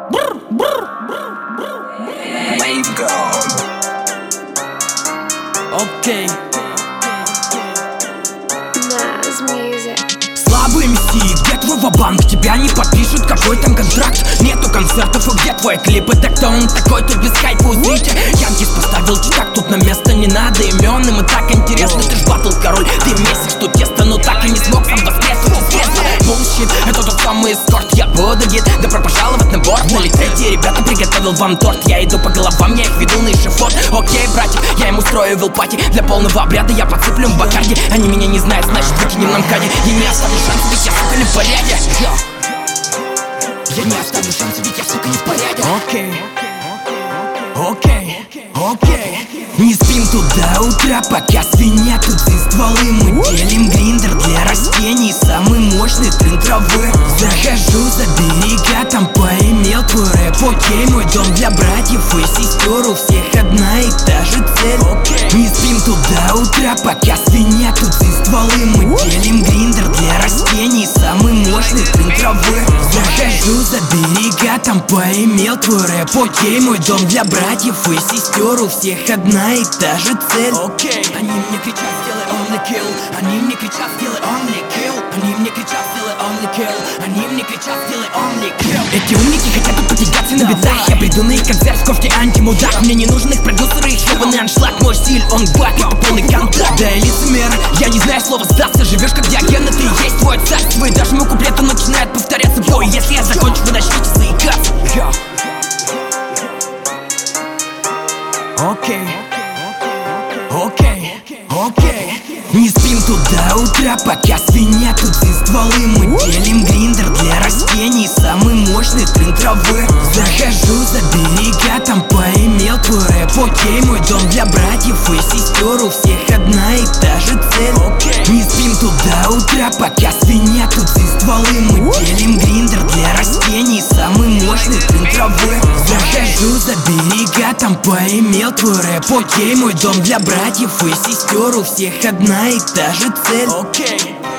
Окей. Слабый MC, где твой ва-банк? Тебя не подпишут, какой там контракт? Нету концертов, и где твой клип? Это кто он такой, тут без хайпа, узрите. Янкис поставил читак, тут на место не надо имен. Им и так интересно, ты ж батл король. Ты месяц, что тесто, но так и не смог сам воскреснуть из детства. Bullshit, это тот самый эскорт, я буду гид. Добро пожаловать на борт, налетайте, ребята, приготовил вам торт. Я иду по головам, я их веду на эшафот. Окей, братик, я им устрою вилпати. Для полного обряда я подсыплю в бакарди. Они меня не знают, значит выкинем нам кади. Я не оставлю шанс, ведь я, сука, не в порядке. Я не оставлю шанс, ведь я, сука, не в порядке. Окей. Не спим тут до утра, пока свинья тут из стволы. Мы делим гриндер для растений, самый мощный тренд травы. Захожу за берега, там поимел твой рэп. Окей, мой дом для братьев и сестер, у всех одна и та же цель. Не спим тут до утра, пока свинья тут из стволы. Мы делим гриндер для растений, самый мощный тренд травы. Захожу за берега, там поимел твой рэп. Окей, мой дом для братьев и сестер, у всех одна и та же цель. Они мне кричат, сделай only kill. Они мне кричат, сделай only kill. Они мне кричат, сделай only kill. Они мне кричат, сделай only kill. Эти умники хотят тут потягаться на битах. Я приду на их концерт в кофте антимудак. Мне не нужен их продюсеры, их ебаный аншлаг. Мой стиль, он бак, это полный контакт. Да и лицемер, я не знаю слова сдаться. Живешь как Диоген, ты и есть твой царство. И даже мой куплет, он начинает повторяться. Бой, если я закончу, вы начнете заикаться. Окей. Не спим тут до утра, пока свинья тут из стволы. Мы делим гриндер для растений, самый мощный тренд травы. Захожу за берега, там поимел твой рэп. Окей, мой дом для братьев и сестер, у всех одна и та же цель. Не спим тут до утра, пока свинья тут из стволы. Мы делим гриндер для растений, самый мощный тренд травы. Захожу за берега, там поимел твой рэп. Окей, мой дом для братьев и сестер, у всех одна и та же цель.